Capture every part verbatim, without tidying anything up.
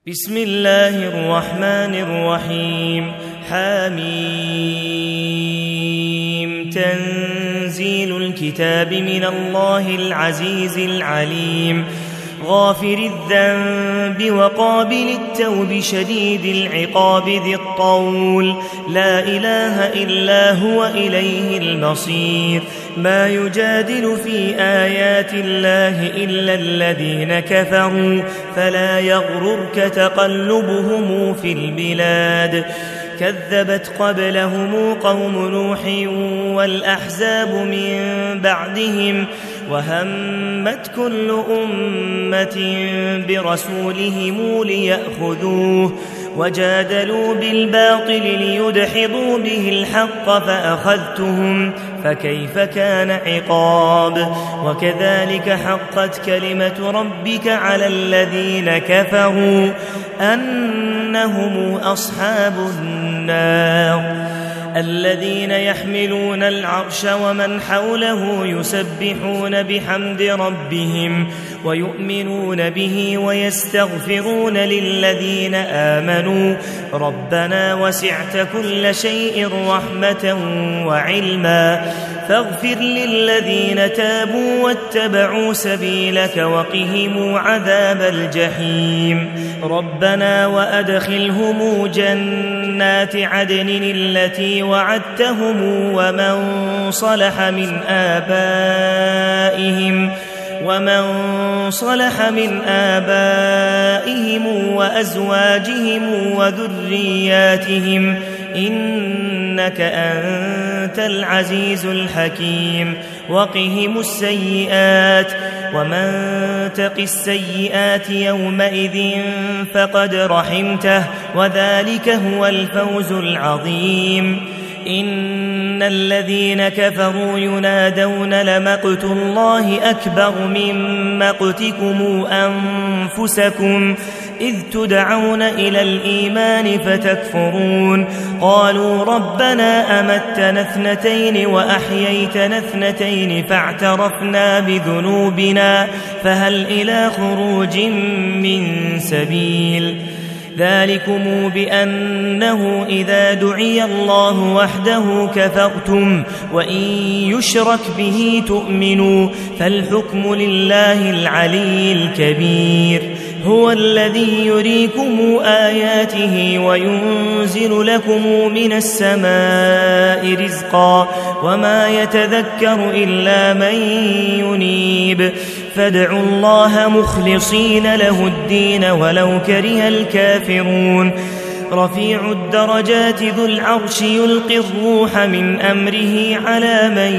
بسم الله الرحمن الرحيم. حميم. تنزيل الكتاب من الله العزيز العليم. غافر الذنب وقابل التوب شديد العقاب ذي الطول. لا إله إلا هو إليه المصير. ما يجادل في آيات الله إلا الذين كفروا فلا يغررك تقلبهم في البلاد. كذبت قبلهم قوم نوح والأحزاب من بعدهم وهمت كل أمة برسولهم ليأخذوه وجادلوا بالباطل ليدحضوا به الحق فأخذتهم فكيف كان عقاب. وكذلك حقت كلمة ربك على الذين كفروا أنهم أصحاب النار. الذين يحملون العرش ومن حوله يسبحون بحمد ربهم ويؤمنون به ويستغفرون للذين آمنوا ربنا وسعت كل شيء رحمة وعلما فاغفر للذين تابوا واتبعوا سبيلك وقهم عذاب الجحيم. ربنا وأدخلهم جنات عدن التي وعدتهم ومن صلح من آبائهم ومن صلح من آبائهم وأزواجهم وذرياتهم إنك أنت العزيز الحكيم. وقهم السيئات ومن تق السيئات يومئذ فقد رحمته وذلك هو الفوز العظيم. إن الذين كفروا ينادون لمقت الله أكبر من مقتكم أنفسكم إذ تدعون إلى الإيمان فتكفرون. قالوا ربنا أمتنا اثنتين وأحييتنا اثنتين فاعترفنا بذنوبنا فهل إلى خروج من سبيل. ذلكم بأنه إذا دعي الله وحده كفرتم وإن يشرك به تؤمنوا فالحكم لله العلي الكبير. هو الذي يريكم آياته وينزل لكم من السماء رزقا وما يتذكر إلا من ينيب. فادعوا الله مخلصين له الدين ولو كره الكافرون. رفيع الدرجات ذو العرش يلقي الروح من أمره على من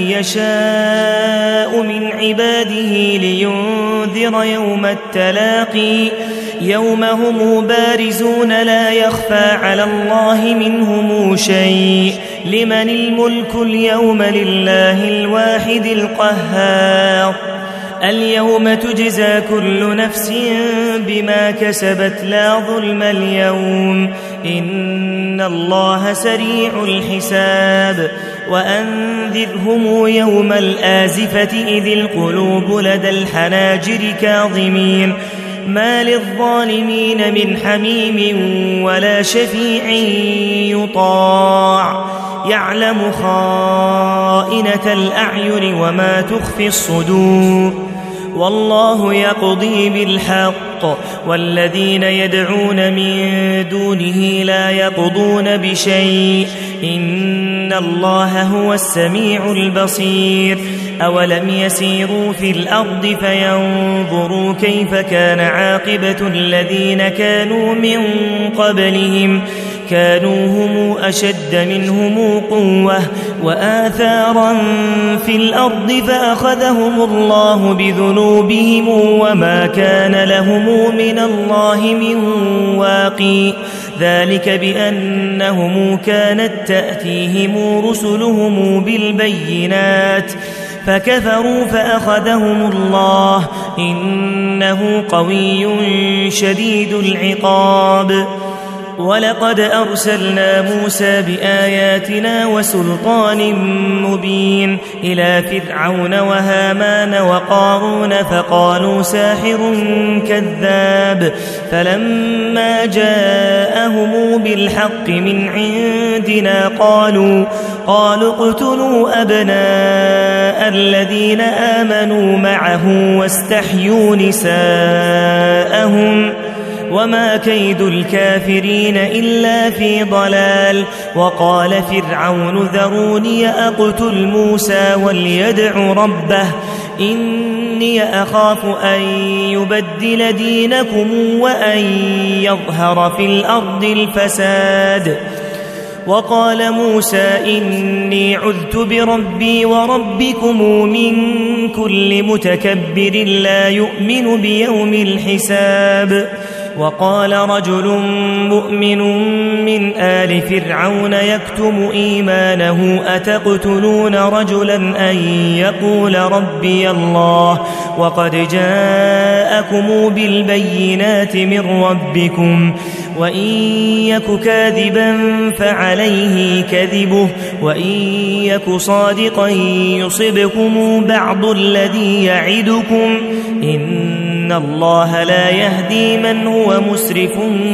يشاء من عباده لينذر يوم التلاقي يوم هم بارزون لا يخفى على الله منهم شيء. لمن الملك اليوم لله الواحد القهار. اليوم تجزى كل نفس بما كسبت لا ظلم اليوم إن الله سريع الحساب. وأنذرهم يوم الآزفة إذ القلوب لدى الحناجر كاظمين ما للظالمين من حميم ولا شفيع يطاع. يعلم خائنة الأعين وما تخفي الصدور. والله يقضي بالحق والذين يدعون من دونه لا يقضون بشيء إن الله هو السميع البصير. أولم يسيروا في الأرض فينظروا كيف كان عاقبة الذين كانوا من قبلهم كانوا هم أشد منهم قوة وآثارا في الأرض فأخذهم الله بذنوبهم وما كان لهم من الله من واقي. ذلك بأنهم كانت تأتيهم رسلهم بالبينات فكفروا فأخذهم الله إنه قوي شديد العقاب. ولقد أرسلنا موسى بآياتنا وسلطان مبين إلى فرعون وهامان وقارون فقالوا ساحر كذاب فلما جاءهم بالحق من عندنا قالوا قالوا اقتلوا أبناء الذين آمنوا معه واستحيوا نساءهم وما كيد الكافرين إلا في ضلال. وقال فرعون ذروني أقتل موسى وليدع ربه إني أخاف أن يبدل دينكم وأن يظهر في الأرض الفساد. وقال موسى إني عذت بربي وربكم من كل متكبر لا يؤمن بيوم الحساب. وقال رجل مؤمن من آل فرعون يكتم إيمانه أتقتلون رجلا أن يقول ربي الله وقد جاءكم بالبينات من ربكم وإن يك كاذبا فعليه كذبه وإن يك صادقا يصبكم بعض الذي يعدكم إن الله لا يهدي من هو مسرف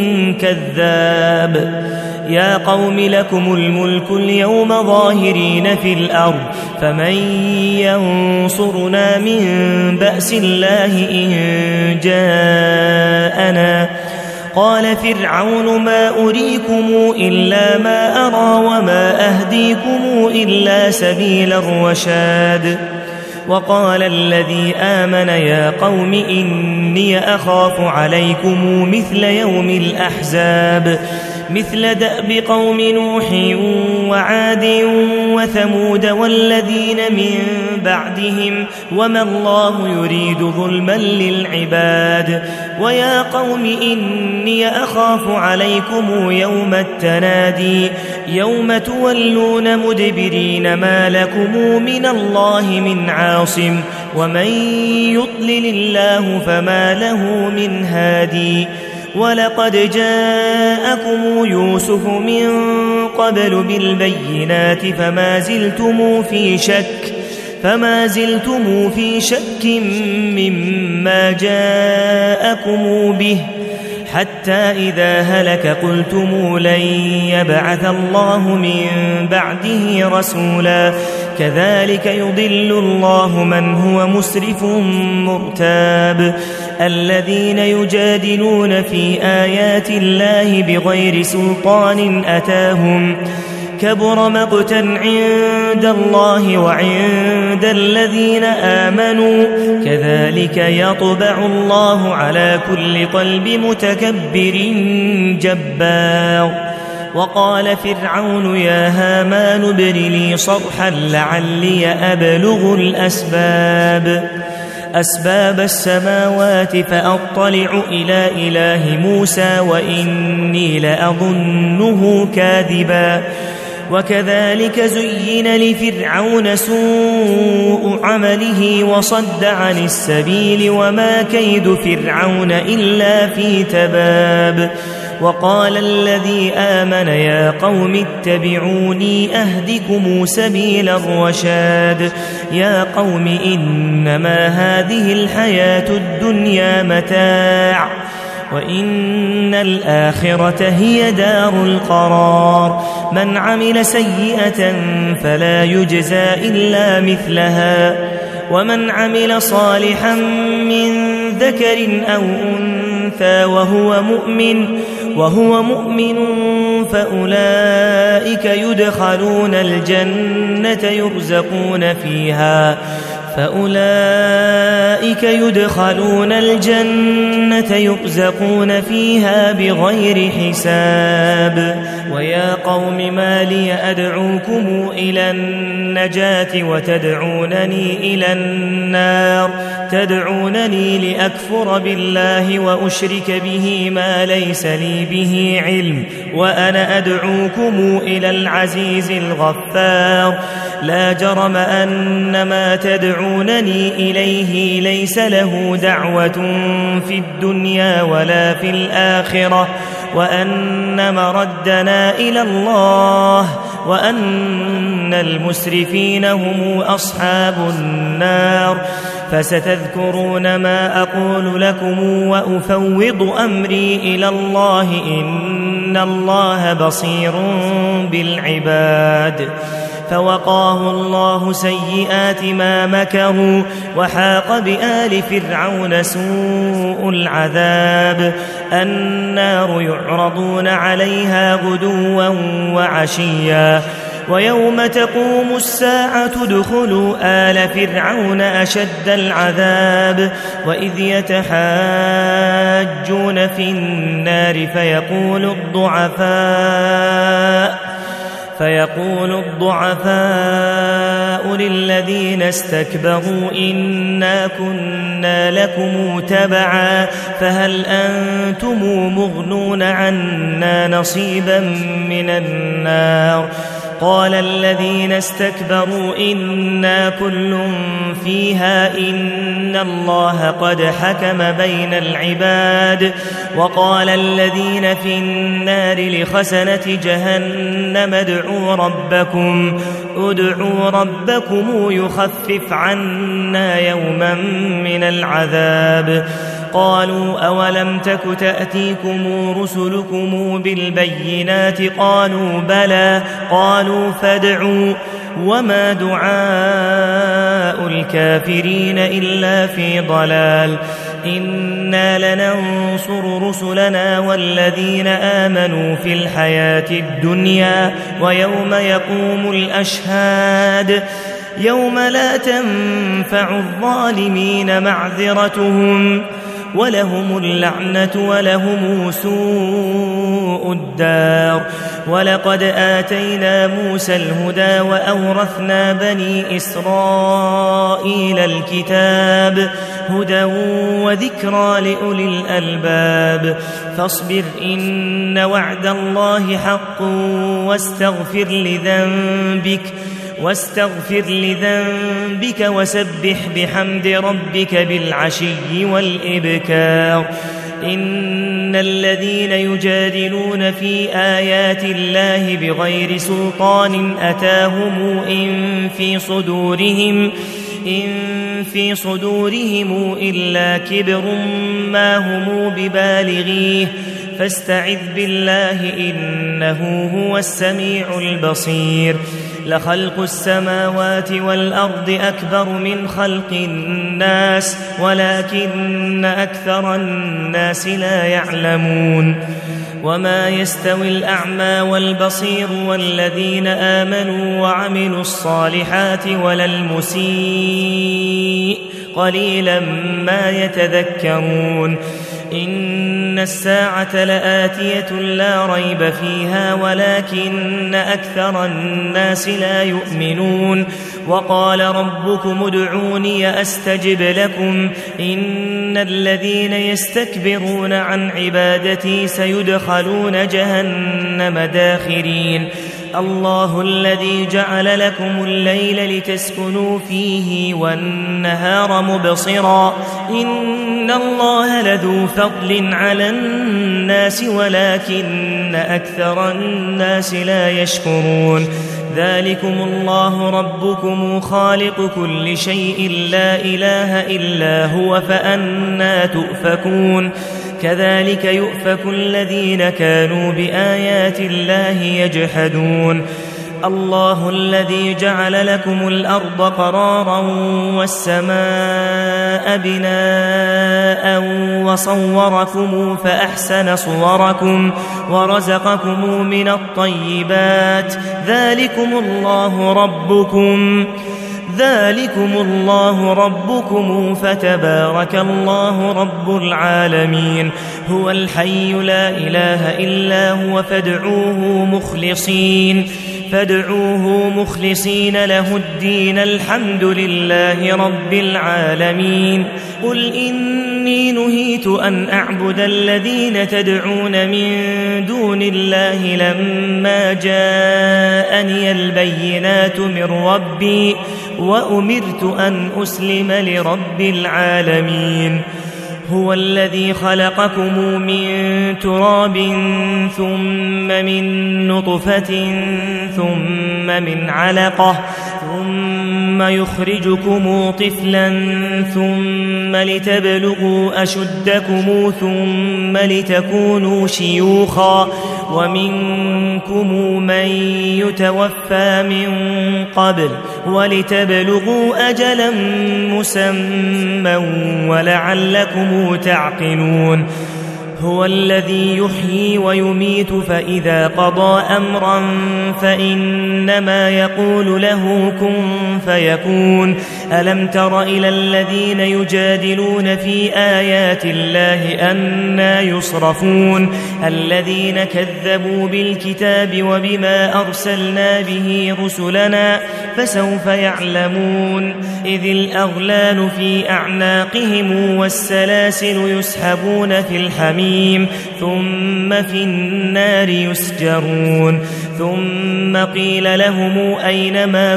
كذاب. يا قوم لكم الملك اليوم ظاهرين في الأرض فمن ينصرنا من بأس الله إن جاءنا. قال فرعون ما أريكم إلا ما أرى وما أهديكم إلا سبيل الرشاد. وقال الذي آمن يا قوم إني أخاف عليكم مثل يوم الأحزاب مثل دأب قوم نوح وعاد وثمود والذين من بعدهم وما الله يريد ظلما للعباد. ويا قوم إني أخاف عليكم يوم التنادي يوم تولون مدبرين ما لكم من الله من عاصم ومن يضلل الله فما له من هادي. ولقد جاءكم يوسف من قبل بالبينات فما زلتم في شك فما زلتم في شك مما جاءكم به حتى إذا هلك قلتم لن يبعث الله من بعده رسولا كذلك يضل الله من هو مسرف مرتاب. الذين يجادلون في آيات الله بغير سلطان أتاهم كبر مقتا عند الله وعند الذين آمنوا كذلك يطبع الله على كل قلب متكبر جبار. وقال فرعون يا هامان ابن لي صرحا لعلي أبلغ الأسباب أسباب السماوات فأطلع إلى إله موسى وإني لأظنه كاذبا. وكذلك زين لفرعون سوء عمله وصد عن السبيل وما كيد فرعون إلا في تباب. وقال الذي آمن يا قوم اتبعوني أهدكم سبيل الرشاد. يا قوم إنما هذه الحياة الدنيا متاع وإن الآخرة هي دار القرار. من عمل سيئة فلا يجزى إلا مثلها ومن عمل صالحا من ذكر أو أنثى وهو مؤمن وهو مؤمن فأولئك يدخلون الجنة يرزقون فيها فأولئك يدخلون الجنة يرزقون فيها بغير حساب. ويا قوم ما لي أدعوكم إلى النجاة وتدعونني إلى النار تدعونني لأكفر بالله وأشرك به ما ليس لي به علم وأنا أدعوكم إلى العزيز الغفار. لا جرم أن ما تدعونني إليه ليس له دعوة في الدنيا ولا في الآخرة وأن مردنا إلى الله وأن المسرفين هم أصحاب النار. فستذكرون ما أقول لكم وأفوض أمري إلى الله إن الله بصير بالعباد. فوقاه الله سيئات ما مكروا وحاق بآل فرعون سوء العذاب. النار يعرضون عليها غدوا وعشيا ويوم تقوم الساعة ادخلوا آل فرعون أشد العذاب. وإذ يتحاجون في النار فيقول الضعفاء فيقول الضعفاء للذين استكبروا إنا كنا لكم تبعا فهل أنتم مغنون عنا نصيبا من النار. قال الذين استكبروا إنا كل فيها إن الله قد حكم بين العباد. وقال الذين في النار لخزنة جهنم ادعوا ربكم ادعوا ربكم يخفف عنا يوما من العذاب. قالوا أولم تك تأتيكم رسلكم بالبينات قالوا بلى قالوا فادعوا وما دعاء الكافرين إلا في ضلال. إنا لننصر رسلنا والذين آمنوا في الحياة الدنيا ويوم يقوم الأشهاد يوم لا تنفع الظالمين معذرتهم ولهم اللعنة ولهم سوء الدار. ولقد آتينا موسى الهدى وأورثنا بني إسرائيل الكتاب هدى وذكرى لأولي الألباب. فاصبر إن وعد الله حق واستغفر لذنبك واستغفر لذنبك وسبح بحمد ربك بالعشي والإبكار. إن الذين يجادلون في آيات الله بغير سلطان أتاهم إن في صدورهم إن في صدورهم إلا كبر ما هم ببالغيه فاستعذ بالله إنه هو السميع البصير. لخلق السماوات والأرض أكبر من خلق الناس ولكن أكثر الناس لا يعلمون. وما يستوي الأعمى والبصير والذين آمنوا وعملوا الصالحات ولا المسيء قليلا ما يتذكرون. إن الساعة لآتية لا ريب فيها ولكن أكثر الناس لا يؤمنون. وقال ربكم ادعوني أستجب لكم إن الذين يستكبرون عن عبادتي سيدخلون جهنم داخرين. الله الذي جعل لكم الليل لتسكنوا فيه والنهار مبصرا إن الله لذو فضل على الناس ولكن أكثر الناس لا يشكرون. ذلكم الله ربكم خالق كل شيء لا إله إلا هو فأنى تؤفكون. كذلك يؤفك الذين كانوا بآيات الله يجحدون. الله الذي جعل لكم الأرض قرارا والسماء بناء وصوركم فأحسن صوركم ورزقكم من الطيبات. ذلكم الله ربكم ذلكم الله ربكم فتبارك الله رب العالمين. هو الحي لا إله إلا هو فادعوه مخلصين فادعوه مخلصين له الدين الحمد لله رب العالمين. قل إني نهيت أن أعبد الذين تدعون من دون الله لما جاءني البينات من ربي وأمرت أن أسلم لرب العالمين. هو الذي خلقكم من تراب ثم من نطفة ثم من علقة ثم يخرجكم طفلا ثم لتبلغوا أشدكم ثم لتكونوا شيوخا ومنكم من يتوفى من قبل ولتبلغوا أجلا مسمى ولعلكم تعقلون هو الذي يحيي ويميت فإذا قضى أمرا فإنما يقول له كن فيكون ألم تر إلى الذين يجادلون في آيات الله أنى يصرفون الذين كذبوا بالكتاب وبما أرسلنا به رسلنا فسوف يعلمون إذ الأغلال في أعناقهم والسلاسل يسحبون في الحميم ثم في النار يسجرون ثم قيل لهم أين ما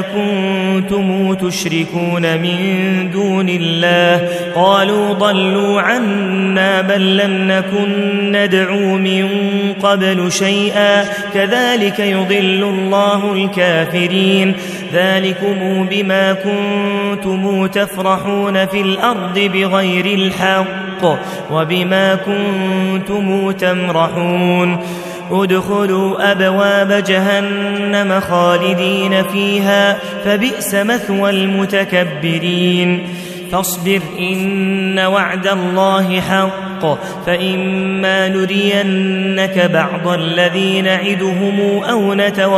كنتم تشركون من دون الله قالوا ضلوا عنا بل لم نكن ندعو من قبل شيئا كذلك يضل الله الكافرين ذلكم بما كنتم تفرحون في الأرض بغير الحق وبما كنتم تمرحون ادخلوا أبواب جهنم خالدين فيها فبئس مثوى المتكبرين فاصبر إن وعد الله حق فإما نرينك بعض الذي نعدهم أو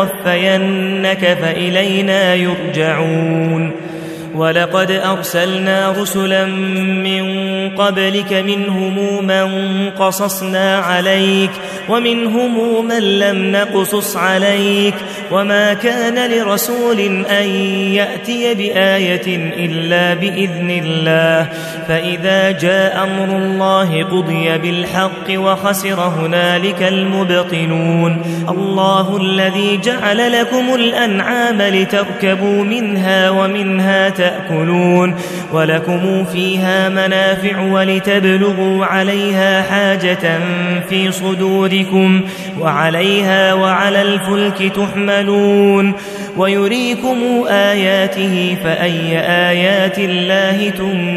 نتوفينك فإلينا يرجعون ولقد أرسلنا رسلا من قبلك منهم من قصصنا عليك ومنهم من لم نقصص عليك وما كان لرسول أن يأتي بآية إلا بإذن الله فإذا جاء أمر الله قضي بالحق وخسر هنالك المبطلون الله الذي جعل لكم الأنعام لتركبوا منها ومنها تأكلون ولكم فيها منافع ولتبلغوا عليها حاجة في صدوركم وعليها وعلى الفلك تحملون ويريكم آياته فأي آيات الله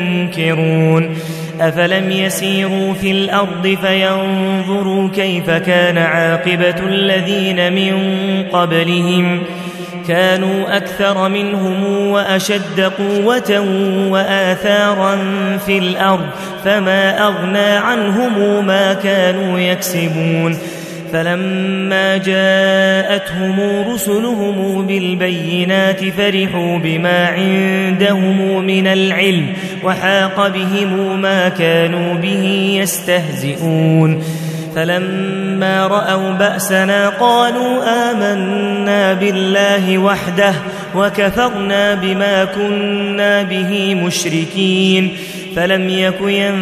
تنكرون أفلم يسيروا في الأرض فينظروا كيف كان عاقبة الذين من قبلهم كانوا أكثر منهم وأشد قوة وآثارا في الأرض فما أغنى عنهم ما كانوا يكسبون فلما جاءتهم رسلهم بالبينات فرحوا بما عندهم من العلم وحاق بهم ما كانوا به يستهزئون فلما رأوا بأسنا قالوا آمنا بالله وحده وكفرنا بما كنا به مشركين فلم يك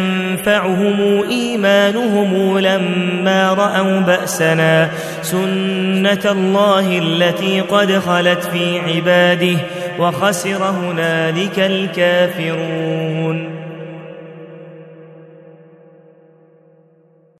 ينفعهم إيمانهم لما رأوا بأسنا سنة الله التي قد خلت في عباده وخسر هنالك الكافرون.